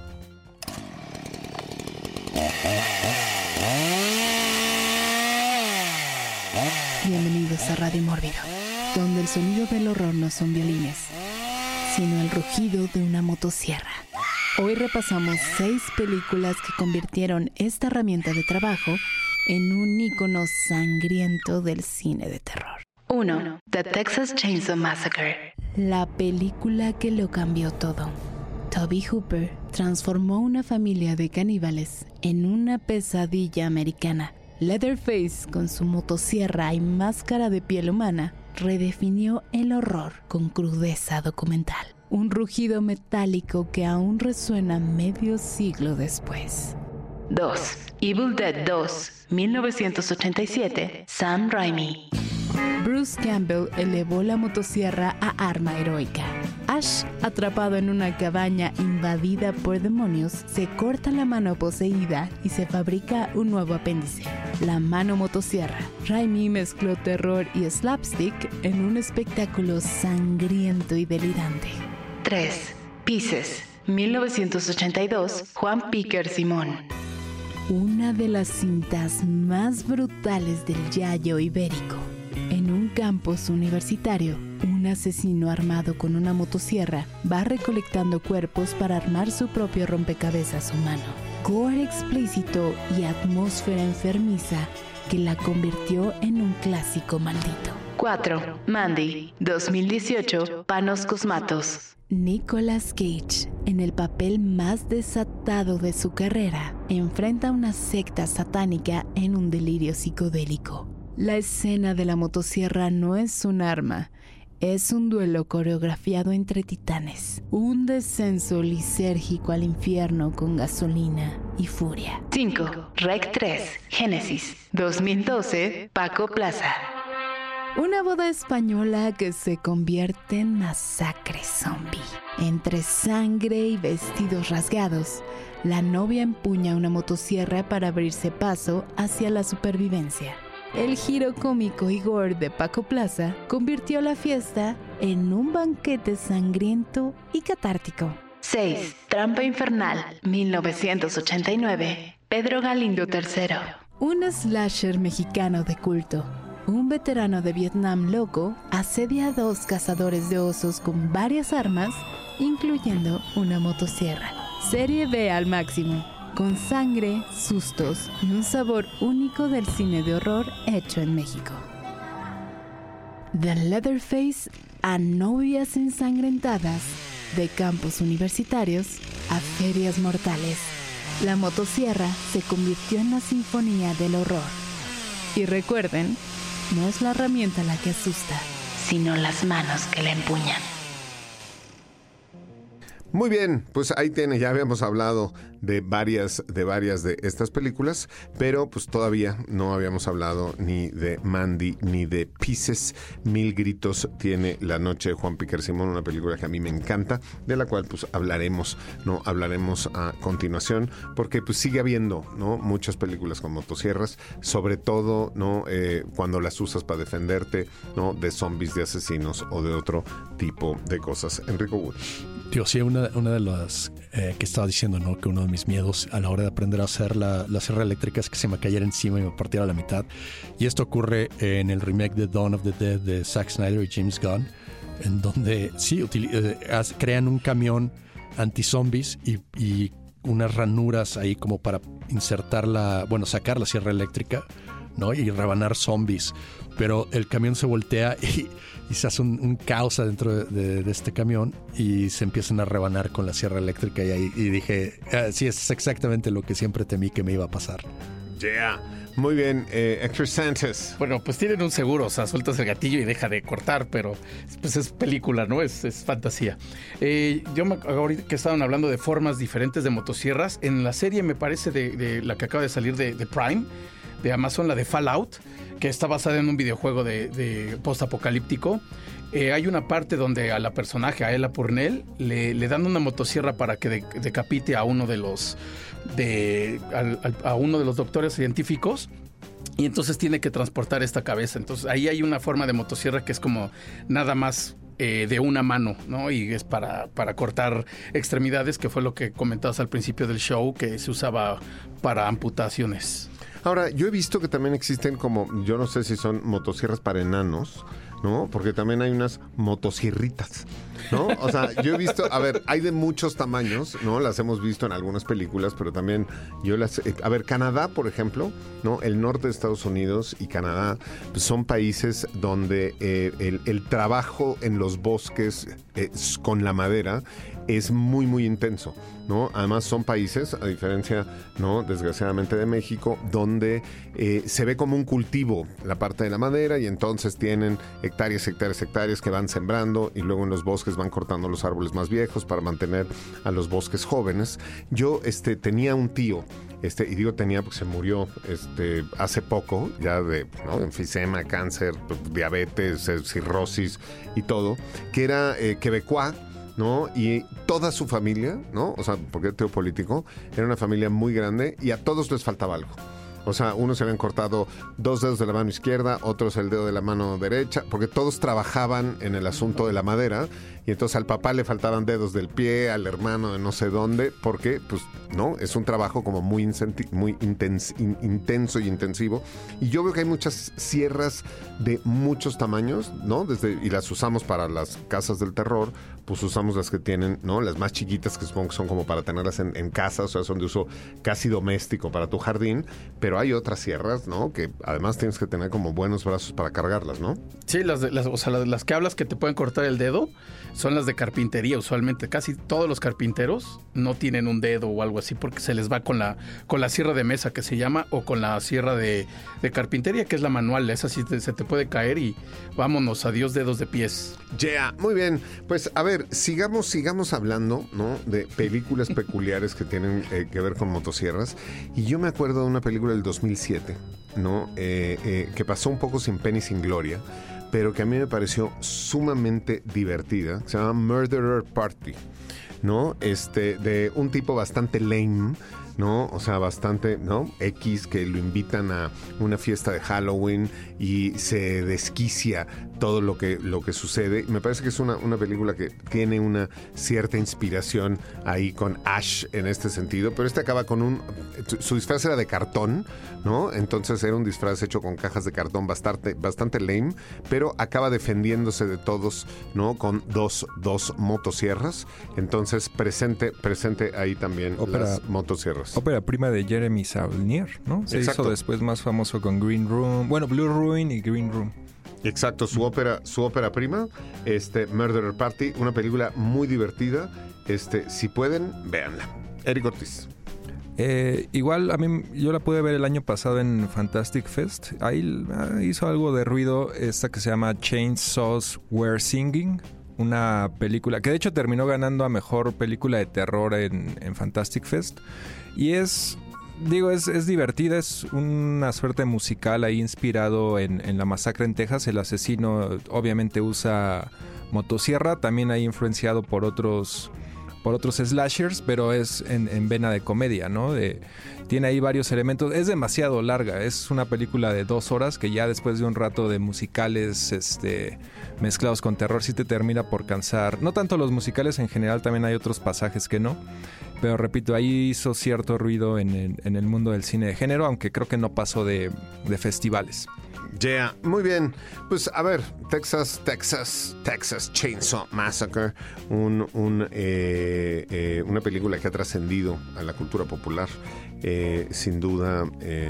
Bienvenidos a Radio Mórbido, donde el sonido del horror no son violines, sino el rugido de una motosierra. Hoy repasamos 6 películas que convirtieron esta herramienta de trabajo en un ícono sangriento del cine de terror. 1. The Texas Chainsaw Massacre. La película que lo cambió todo. Tobe Hooper transformó una familia de caníbales en una pesadilla americana. Leatherface, con su motosierra y máscara de piel humana, redefinió el horror con crudeza documental. Un rugido metálico que aún resuena medio siglo después. 2. Evil Dead 2, 1987, Sam Raimi. Bruce Campbell elevó la motosierra a arma heroica. Ash, atrapado en una cabaña invadida por demonios, se corta la mano poseída y se fabrica un nuevo apéndice, la mano motosierra. Raimi mezcló terror y slapstick en un espectáculo sangriento y delirante. 3. Pieces, 1982, Juan Piquer Simón. Una de las cintas más brutales del yayo ibérico. En un campus universitario, un asesino armado con una motosierra va recolectando cuerpos para armar su propio rompecabezas humano. Gore explícito y atmósfera enfermiza que la convirtió en un clásico maldito. 4. Mandy, 2018, Panos Cosmatos. Nicolas Cage, en el papel más desatado de su carrera, enfrenta una secta satánica en un delirio psicodélico. La escena de la motosierra no es un arma, es un duelo coreografiado entre titanes. Un descenso lisérgico al infierno con gasolina y furia. 5. Rec 3, Génesis, 2012, Paco Plaza. Una boda española que se convierte en masacre zombie. Entre sangre y vestidos rasgados, la novia empuña una motosierra para abrirse paso hacia la supervivencia. El giro cómico y gore de Paco Plaza convirtió la fiesta en un banquete sangriento y catártico. 6. Trampa Infernal, 1989, Pedro Galindo III. Un slasher mexicano de culto. Un veterano de Vietnam loco asedia a 2 cazadores de osos con varias armas, incluyendo una motosierra. Serie B al máximo, con sangre, sustos y un sabor único del cine de horror hecho en México. The Leatherface, a novias ensangrentadas, de campos universitarios a ferias mortales. La motosierra se convirtió en la sinfonía del horror. Y recuerden, no es la herramienta la que asusta, sino las manos que la empuñan. Muy bien, pues ahí tiene, ya habíamos hablado de varias de estas películas, pero pues todavía no habíamos hablado ni de Mandy ni de Pieces. Mil gritos tiene La noche de Juan Piquer Simón, una película que a mí me encanta, de la cual pues hablaremos a continuación, porque pues sigue habiendo, ¿no?, muchas películas con motosierras, sobre todo, ¿no?, cuando las usas para defenderte, ¿no?, de zombies, de asesinos o de otro tipo de cosas. Enrico Wood. Tío, sí, una de las que estaba diciendo, ¿no?, que uno de mis miedos a la hora de aprender a hacer la sierra eléctrica es que se me cayera encima y me partiera a la mitad. Y esto ocurre en el remake de Dawn of the Dead de Zack Snyder y James Gunn, en donde sí crean un camión anti-zombies y unas ranuras ahí como para sacar la sierra eléctrica, ¿no?, y rebanar zombies. Pero el camión se voltea y se hace un caos adentro de este camión y se empiezan a rebanar con la sierra eléctrica y dije, sí, es exactamente lo que siempre temí que me iba a pasar. Yeah. Muy bien, Héctor Sánchez. Bueno, pues tienen un seguro, o sea, sueltas el gatillo y deja de cortar, pero pues es película, ¿no? Es fantasía. Ahorita que estaban hablando de formas diferentes de motosierras, en la serie me parece de la que acaba de salir de Prime, de Amazon, la de Fallout, que está basada en un videojuego de post-apocalíptico. Hay una parte donde a la personaje, a Ella Purnell, le dan una motosierra para que decapite a uno de los a uno de los doctores científicos. Y entonces tiene que transportar esta cabeza. Entonces ahí hay una forma de motosierra que es como nada más de una mano, ¿no? Y es para cortar extremidades, que fue lo que comentabas al principio del show, que se usaba para amputaciones. Ahora, yo he visto que también existen como, yo no sé si son motosierras para enanos, ¿no? Porque también hay unas motosierritas, ¿no? O sea, yo he visto, a ver, hay de muchos tamaños, ¿no? Las hemos visto en algunas películas, pero también a ver, Canadá, por ejemplo, ¿no? El norte de Estados Unidos y Canadá pues, son países donde el trabajo en los bosques con la madera es muy, muy intenso, ¿no? Además son países, a diferencia, ¿no?, desgraciadamente de México, donde se ve como un cultivo la parte de la madera y entonces tienen hectáreas que van sembrando y luego en los bosques van cortando los árboles más viejos para mantener a los bosques jóvenes. Yo tenía un tío, y digo tenía porque se murió hace poco, ya de, ¿no?, enfisema, cáncer, diabetes, cirrosis y todo, que era quebecois, ¿no? Y toda su familia, ¿no? O sea, porque era político, era una familia muy grande y a todos les faltaba algo. O sea, unos se habían cortado 2 dedos de la mano izquierda, otros el dedo de la mano derecha, porque todos trabajaban en el asunto de la madera y entonces al papá le faltaban dedos del pie, al hermano de no sé dónde, porque, pues, no, es un trabajo como muy intenso y intensivo. Y yo veo que hay muchas sierras de muchos tamaños, ¿no? Y las usamos para las casas del terror, pues usamos las que tienen, ¿no?, las más chiquitas, que supongo que son como para tenerlas en casa, o sea, son de uso casi doméstico para tu jardín, pero hay otras sierras, ¿no?, que además tienes que tener como buenos brazos para cargarlas, ¿no? Sí, las que hablas que te pueden cortar el dedo son las de carpintería. Usualmente casi todos los carpinteros no tienen un dedo o algo así porque se les va con la sierra de mesa, que se llama, o con la sierra de carpintería, que es la manual. Esa sí se te puede caer y vámonos, adiós dedos de pies. Yeah, muy bien. Pues a ver, sigamos hablando, ¿no?, de películas peculiares que tienen que ver con motosierras. Y yo me acuerdo de una película del 2007, ¿no?, que pasó un poco sin pena y sin gloria, pero que a mí me pareció sumamente divertida. Se llama Murderer Party, ¿no? De un tipo bastante lame, ¿no? O sea, bastante, ¿no?, X, que lo invitan a una fiesta de Halloween y se desquicia todo lo que sucede. Me parece que es una película que tiene una cierta inspiración ahí con Ash en este sentido, pero acaba con su disfraz era de cartón, ¿no? Entonces era un disfraz hecho con cajas de cartón bastante lame, pero acaba defendiéndose de todos, ¿no?, con dos motosierras. Entonces presente ahí también las motosierras. Ópera prima de Jeremy Saulnier, ¿no? Se Exacto. hizo después más famoso con Green Room, bueno, Blue Ruin y Green Room. Exacto, su ópera prima, Murderer Party, una película muy divertida. Si pueden, véanla. Eric Ortiz. Igual a mí, yo la pude ver el año pasado en Fantastic Fest. Ahí hizo algo de ruido esta que se llama Chainsaws Were Singing, una película que de hecho terminó ganando a mejor película de terror en Fantastic Fest. Y es divertida, es una suerte musical ahí inspirado en La Masacre en Texas. El asesino obviamente usa motosierra, también ahí influenciado por otros slashers, pero es en vena de comedia, ¿no? Tiene ahí varios elementos. Es demasiado larga, es una película de 2 horas que ya después de un rato de musicales mezclados con terror sí te termina por cansar. No tanto los musicales en general, también hay otros pasajes que no. Pero repito, ahí hizo cierto ruido en el mundo del cine de género, aunque creo que no pasó de festivales. Yeah, muy bien. Pues a ver, Texas Chainsaw Massacre, una película que ha trascendido a la cultura popular. Sin duda,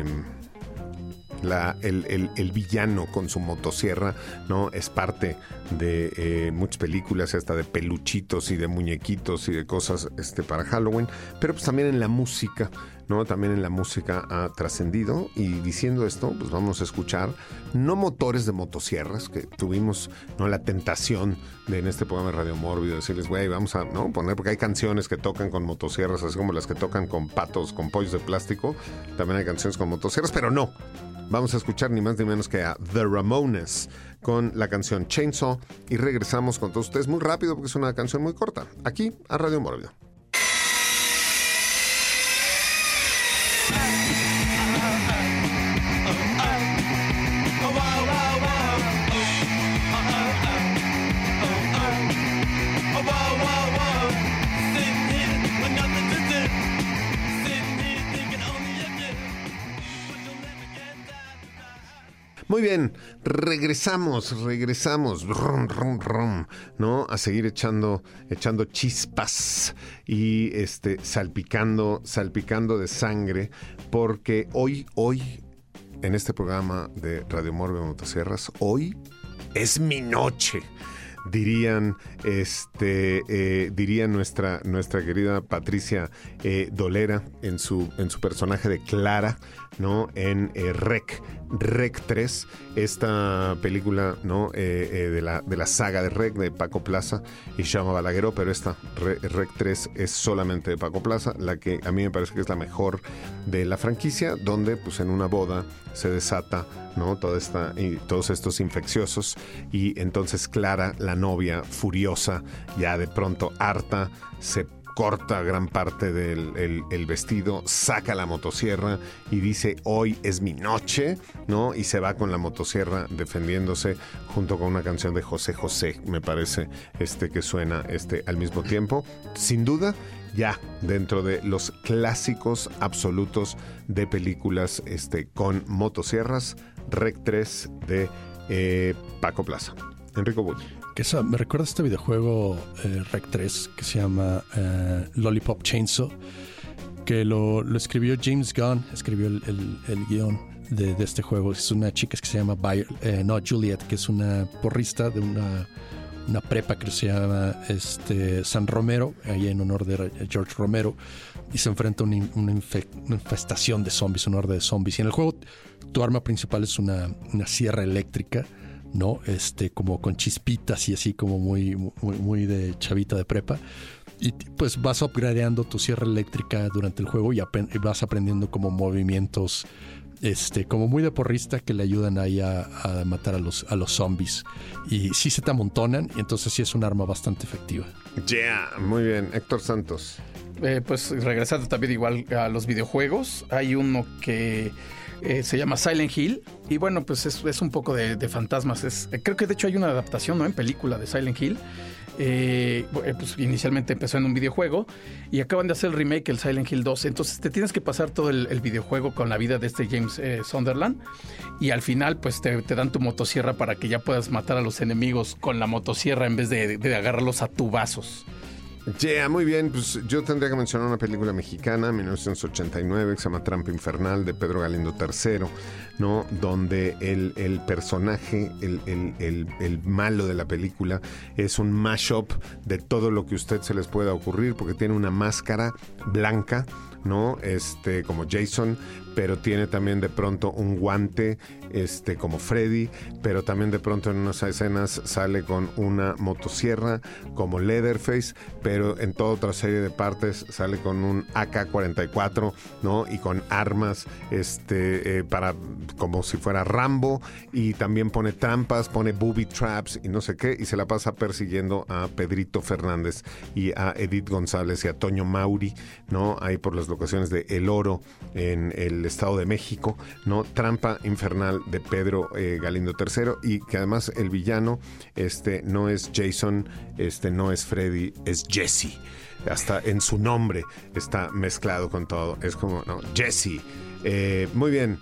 el villano con su motosierra, ¿no? Es parte de muchas películas, hasta de peluchitos y de muñequitos y de cosas para Halloween, pero pues también en la música, ¿no? También en la música ha trascendido. Y diciendo esto, pues vamos a escuchar no motores de motosierras, que tuvimos, ¿no?, la tentación de en este programa de Radio Mórbido decirles, güey, vamos a, ¿no?, poner, porque hay canciones que tocan con motosierras, así como las que tocan con patos, con pollos de plástico, también hay canciones con motosierras, pero no. Vamos a escuchar ni más ni menos que a The Ramones con la canción Chainsaw, y regresamos con todos ustedes muy rápido porque es una canción muy corta, aquí a Radio Mórbido. Muy bien, regresamos, rum, rum, rum, ¿no? A seguir echando chispas y salpicando de sangre, porque hoy, en este programa de Radio Mórbido Motosierras, hoy es mi noche. Dirían nuestra querida Patricia Dolera en su personaje de Clara, ¿no? En Rec 3, esta película, ¿no? de la saga de Rec, de Paco Plaza y Shama Balagueró, pero esta Rec 3 es solamente de Paco Plaza, la que a mí me parece que es la mejor de la franquicia, donde pues en una boda se desata, ¿no?, todos estos infecciosos, y entonces Clara, la novia furiosa, ya de pronto harta, se corta gran parte del vestido, saca la motosierra y dice, hoy es mi noche, ¿no? Y se va con la motosierra defendiéndose junto con una canción de José José, me parece, que suena al mismo tiempo. Sin duda, ya dentro de los clásicos absolutos de películas con motosierras, Rec 3 de Paco Plaza. Enrico Bull. Me recuerda este videojuego Rec 3 que se llama Lollipop Chainsaw, que lo escribió James Gunn, escribió el guión de este juego. Es una chica que se llama Juliet, que es una porrista de una prepa que se llama San Romero, ahí en honor de George Romero, y se enfrenta a una infestación de zombies, una horda de zombies. Y en el juego tu arma principal es una sierra eléctrica, ¿no? Como con chispitas y así como muy de chavita de prepa. Y pues vas upgradeando tu sierra eléctrica durante el juego y vas aprendiendo como movimientos como muy de porrista que le ayudan ahí a matar a los zombies. Y sí se te amontonan, y entonces sí es un arma bastante efectiva. Yeah, muy bien. Héctor Santos. Pues regresando también igual a los videojuegos, hay uno que se llama Silent Hill, y bueno, pues es un poco de fantasmas. Creo que de hecho hay una adaptación, ¿no?, en película de Silent Hill. Pues inicialmente empezó en un videojuego y acaban de hacer el remake, el Silent Hill 2. Entonces te tienes que pasar todo el videojuego con la vida de James Sunderland, y al final pues te dan tu motosierra para que ya puedas matar a los enemigos con la motosierra en vez de agarrarlos a tubazos. Yeah, muy bien. Pues yo tendría que mencionar una película mexicana, 1989, que se llama Trampa Infernal, de Pedro Galindo III, ¿no? Donde el personaje, el malo de la película, es un mashup de todo lo que a usted se les pueda ocurrir, porque tiene una máscara blanca, ¿no? Como Jason, pero tiene también de pronto un guante, como Freddy, pero también de pronto en unas escenas sale con una motosierra como Leatherface, pero en toda otra serie de partes sale con un AK-44, ¿no? Y con armas, para, como si fuera Rambo, y también pone trampas, pone booby traps y no sé qué, y se la pasa persiguiendo a Pedrito Fernández y a Edith González y a Toño Mauri, ¿no? Ahí por las locaciones de El Oro en el Estado de México, ¿no? Trampa infernal de Pedro Galindo III, y que además el villano no es Jason, no es Freddy, es Jesse. Hasta en su nombre está mezclado con todo. Es como, no, Jesse. Muy bien.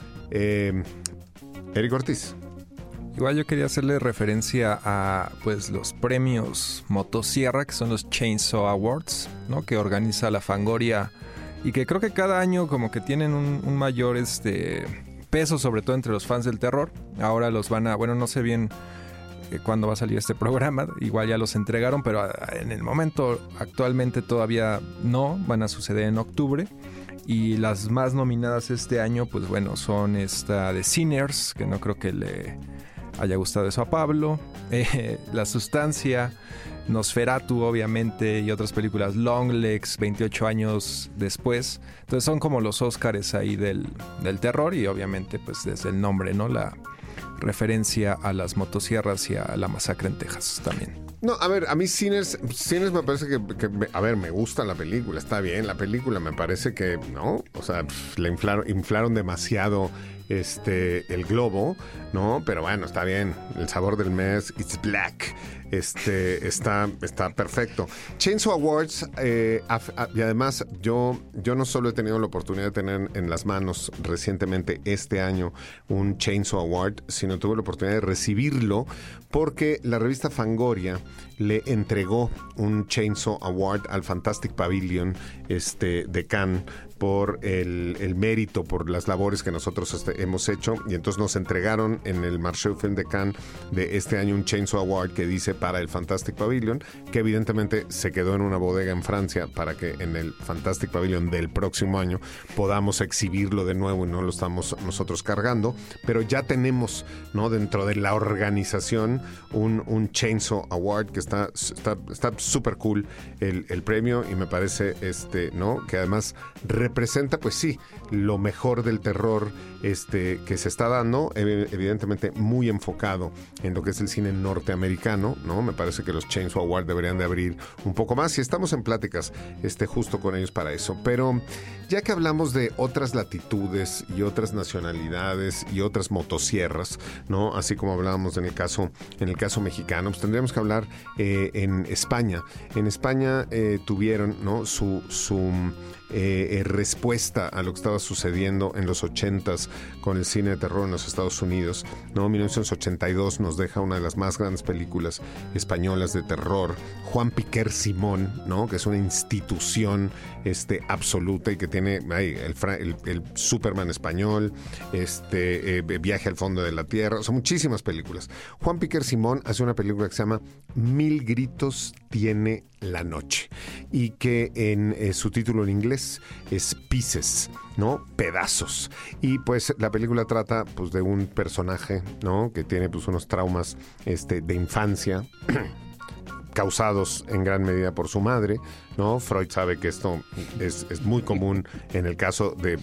Eric Ortiz. Igual yo quería hacerle referencia a pues los premios Motosierra, que son los Chainsaw Awards, ¿no? Que organiza la Fangoria, y que creo que cada año como que tienen un mayor peso, sobre todo entre los fans del terror. Ahora los van a, bueno, no sé bien cuándo va a salir este programa, igual ya los entregaron, pero en el momento actualmente todavía no, van a suceder en octubre. Y las más nominadas este año, pues bueno, son esta de Sinners, que no creo que le haya gustado eso a Pablo, La Sustancia, Nosferatu obviamente, y otras películas, Longlegs, 28 años después. Entonces son como los Óscares ahí del terror, y obviamente pues desde el nombre, ¿no? La referencia a las motosierras y a la masacre en Texas también. No, a ver, a mí Sinners me parece que a ver, me gusta la película, está bien la película, me parece que, ¿no? O sea, le inflaron demasiado el globo, ¿no? Pero bueno, está bien, el sabor del mes, it's black, está perfecto. Chainsaw Awards, y además yo no solo he tenido la oportunidad de tener en las manos recientemente este año un Chainsaw Award, sino tuve la oportunidad de recibirlo porque la revista Fangoria le entregó un Chainsaw Award al Fantastic Pavilion de Cannes por el mérito, por las labores que nosotros hemos hecho, y entonces nos entregaron en el Marché Film de Cannes de este año un Chainsaw Award que dice para el Fantastic Pavilion, que evidentemente se quedó en una bodega en Francia para que en el Fantastic Pavilion del próximo año podamos exhibirlo de nuevo y no lo estamos nosotros cargando, pero ya tenemos, ¿no? Dentro de la organización un Chainsaw Award que está súper cool el premio, y me parece ¿no? Que además representa, pues sí, lo mejor del terror que se está dando, evidentemente muy enfocado en lo que es el cine norteamericano, ¿no? Me parece que los Chainsaw Award deberían de abrir un poco más, y estamos en pláticas justo con ellos para eso. Pero ya que hablamos de otras latitudes y otras nacionalidades y otras motosierras, ¿no? Así como hablábamos en el caso mexicano, pues tendríamos que hablar en España. En España tuvieron, ¿no? su respuesta a lo que estaba sucediendo en los 80s con el cine de terror en los Estados Unidos, ¿no? 1982 nos deja una de las más grandes películas españolas de terror, Juan Piquer Simón, ¿no? Que es una institución absoluta, y que tiene el Superman español, Viaje al fondo de la tierra, son muchísimas películas. Juan Piquer Simón hace una película que se llama Mil gritos tiene la noche, y que en su título en inglés es Pieces, ¿no? Pedazos. Y pues la película trata pues de un personaje, ¿no? Que tiene pues unos traumas de infancia causados en gran medida por su madre, ¿no? Freud sabe que esto es muy común en el caso de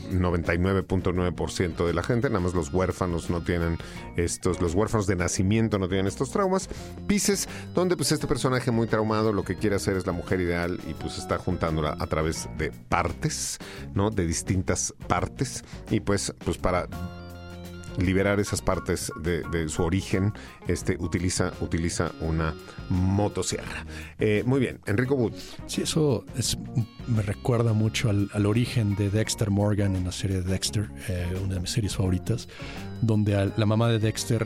99.9% de la gente, nada más los huérfanos no tienen los huérfanos de nacimiento no tienen estos traumas. Pieces, donde pues este personaje muy traumado lo que quiere hacer es la mujer ideal, y pues está juntándola a través de partes, ¿no? De distintas partes, y pues para liberar esas partes de su origen, utiliza una motosierra. Muy bien, Enrico Wood. Sí, eso me recuerda mucho al origen de Dexter Morgan en la serie de Dexter, una de mis series favoritas, donde a la mamá de Dexter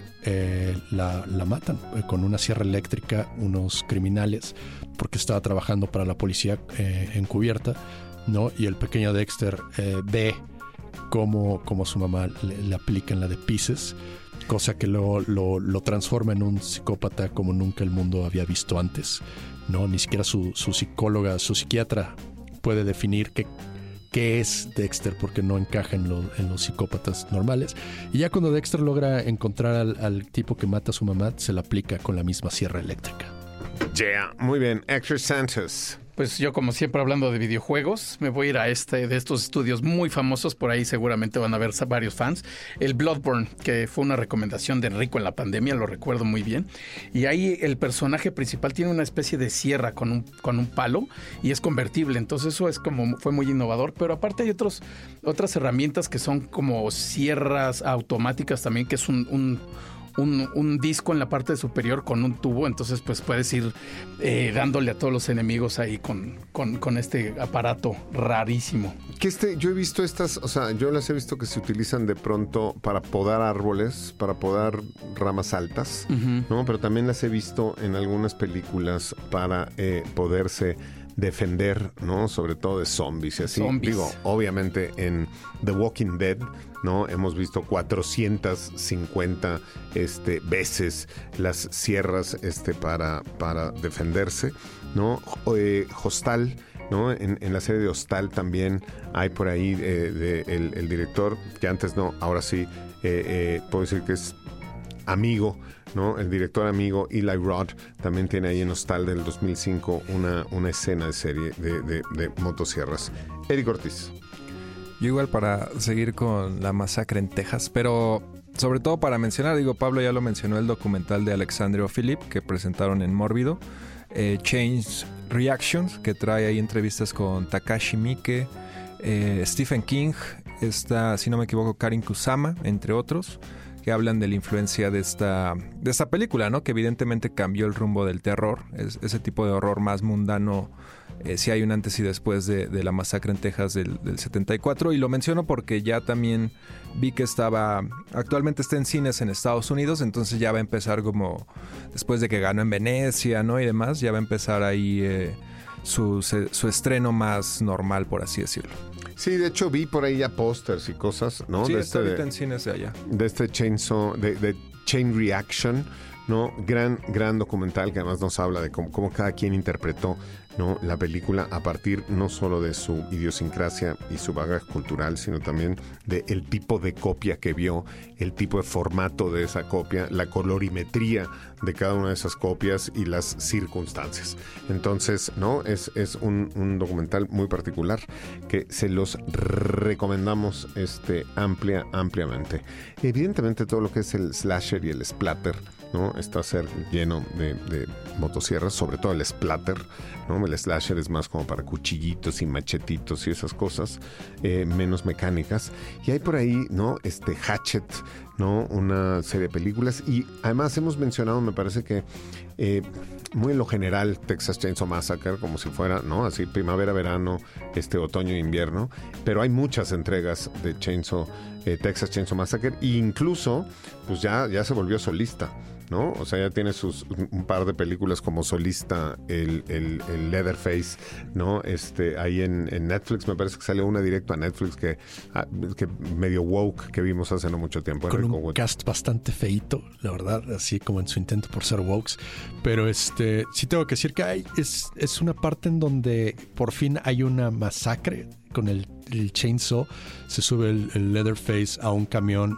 la matan con una sierra eléctrica unos criminales porque estaba trabajando para la policía encubierta, ¿no? Y el pequeño Dexter ve cómo su mamá le aplican la de Pieces, cosa que lo transforma en un psicópata como nunca el mundo había visto antes, ¿no? Ni siquiera su psicóloga, su psiquiatra puede definir qué es Dexter, porque no encaja en los psicópatas normales. Y ya cuando Dexter logra encontrar al tipo que mata a su mamá, se le aplica con la misma sierra eléctrica. Yeah, muy bien. Héctor Sánchez. Pues yo, como siempre, hablando de videojuegos, me voy a ir a de estos estudios muy famosos. Por ahí seguramente van a haber varios fans. El Bloodborne, que fue una recomendación de Enrico en la pandemia, lo recuerdo muy bien. Y ahí el personaje principal tiene una especie de sierra con un palo y es convertible. Entonces eso fue muy innovador. Pero aparte hay otras herramientas que son como sierras automáticas también, que es un disco en la parte superior con un tubo, entonces pues puedes ir dándole a todos los enemigos ahí con este aparato rarísimo. Que yo he visto estas, o sea, yo las he visto que se utilizan de pronto para podar árboles, para podar ramas altas, ¿no? Pero también las he visto en algunas películas para poderse defender, ¿no? Sobre todo de zombies y así. Digo, obviamente en The Walking Dead, ¿no? Hemos visto 450 veces las sierras para defenderse, ¿no? Hostal, ¿no? En la serie de Hostal también hay por ahí el director, que antes no, ahora sí, puedo decir que es amigo, ¿no? El director amigo Eli Roth también tiene ahí en Hostal del 2005 una escena de serie de motosierras. Eric Ortiz. Yo igual para seguir con la masacre en Texas, pero sobre todo para mencionar, Pablo ya lo mencionó, el documental de Alexandre Philip que presentaron en Mórbido, Chain Reactions, que trae ahí entrevistas con Takashi Miike, Stephen King, si no me equivoco, Karin Kusama, entre otros, que hablan de la influencia de esta película, ¿no? Que evidentemente cambió el rumbo del terror, ese tipo de horror más mundano. Sí hay un antes y después de la masacre en Texas del 74, y lo menciono porque ya también vi que actualmente está en cines en Estados Unidos, entonces ya va a empezar como, después de que ganó en Venecia, ¿no? Y demás, ya va a empezar ahí su estreno más normal, por así decirlo. Sí, de hecho vi por ahí ya pósters y cosas, ¿no? Sí, está ahorita en cines de allá. De este Chainsaw, de Chain Reaction, ¿no? Gran documental que además nos habla de cómo cada quien interpretó, ¿no? La película a partir no solo de su idiosincrasia y su bagaje cultural, sino también del tipo de copia que vio, el tipo de formato de esa copia, la colorimetría de cada una de esas copias y las circunstancias. Entonces, ¿no? Es un documental muy particular que se los recomendamos ampliamente. Evidentemente todo lo que es el slasher y el splatter, ¿no? Está a ser lleno de motosierras, sobre todo el splatter, ¿no? El slasher es más como para cuchillitos y machetitos y esas cosas, menos mecánicas. Y hay por ahí, ¿no? Hatchet, ¿no? Una serie de películas. Y además hemos mencionado, me parece que muy en lo general, Texas Chainsaw Massacre, como si fuera, ¿no? Así primavera, verano, otoño e invierno. Pero hay muchas entregas de Texas Chainsaw Massacre, e incluso, pues ya se volvió solista, ¿no? O sea, ya tiene un par de películas como solista, el Leatherface, ¿no? Ahí en Netflix, me parece que sale una directo a Netflix que medio woke, que vimos hace no mucho tiempo. Con un cast bastante feíto, la verdad, así como en su intento por ser wokes. Pero sí tengo que decir que es una parte en donde por fin hay una masacre con el chainsaw. Se sube el Leatherface a un camión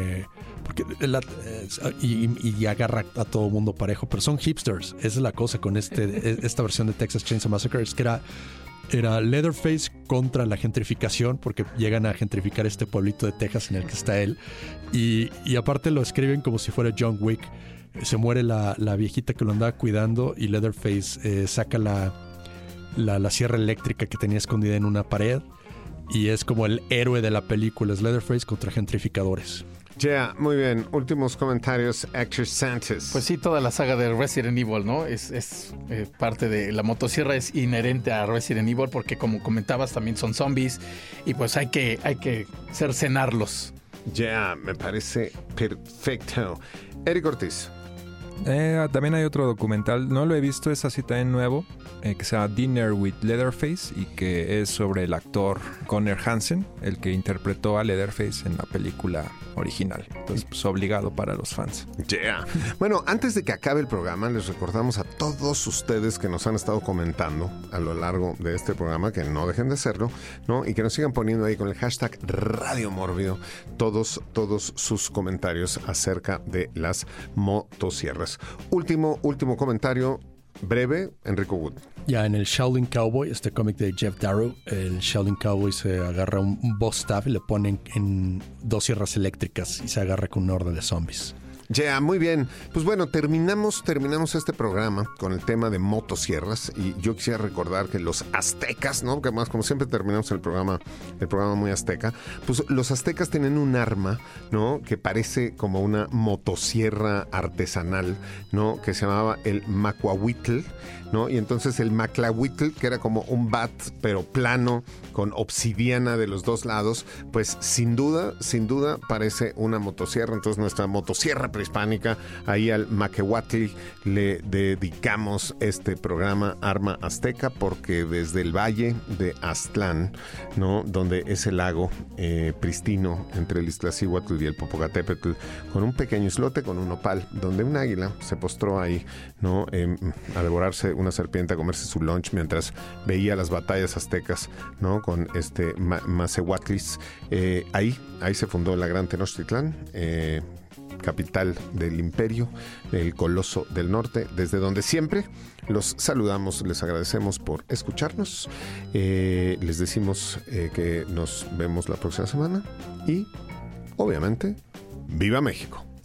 y agarra a todo mundo parejo, pero son hipsters. Esa es la cosa con esta versión de Texas Chainsaw Massacre, es que era Leatherface contra la gentrificación, porque llegan a gentrificar este pueblito de Texas en el que está él, y aparte lo escriben como si fuera John Wick. Se muere la viejita que lo andaba cuidando y Leatherface saca la sierra eléctrica que tenía escondida en una pared, y es como el héroe de la película, es Leatherface contra gentrificadores. Muy bien. Últimos comentarios, Héctor Sánchez. Pues sí, toda la saga de Resident Evil, ¿no? Es parte de la motosierra, es inherente a Resident Evil, porque como comentabas también son zombies y pues hay que cercenarlos. Me parece perfecto. Eric Ortiz. También hay otro documental, no lo he visto, es así también nuevo, que se llama Dinner with Leatherface y que es sobre el actor Conner Hansen, el que interpretó a Leatherface en la película original. Entonces, pues, obligado para los fans. Yeah. Bueno, antes de que acabe el programa, les recordamos a todos ustedes que nos han estado comentando a lo largo de este programa, que no dejen de hacerlo, ¿no? Y que nos sigan poniendo ahí con el hashtag Radio Mórbido todos sus comentarios acerca de las motosierras. Último comentario breve, Enrico Wood. Ya en el Shaolin Cowboy, este cómic de Jeff Darrow, el Shaolin Cowboy se agarra un boss staff y le ponen en 2 sierras eléctricas y se agarra con una horda de zombies. Ya, muy bien. Pues bueno, terminamos este programa con el tema de motosierras y yo quisiera recordar que los aztecas, ¿no? Que más como siempre terminamos el programa muy azteca, pues los aztecas tienen un arma, ¿no? Que parece como una motosierra artesanal, ¿no? Que se llamaba el macuahuitl, ¿no? Y entonces el maclahuitl, que era como un bat, pero plano, con obsidiana de los 2 lados, pues sin duda parece una motosierra. Entonces nuestra motosierra prehispánica, ahí al maquehuatl le dedicamos este programa Arma Azteca, porque desde el valle de Aztlán, ¿no? Donde es el lago pristino entre el Iztaccíhuatl y el Popocatépetl, con un pequeño islote con un nopal, donde un águila se postró ahí, ¿no? A devorarse una serpiente, a comerse su lunch mientras veía las batallas aztecas, ¿no? Con Macehuatlis. Ahí se fundó la Gran Tenochtitlán, capital del imperio, el Coloso del Norte, desde donde siempre los saludamos, les agradecemos por escucharnos, les decimos que nos vemos la próxima semana y, obviamente, ¡viva México!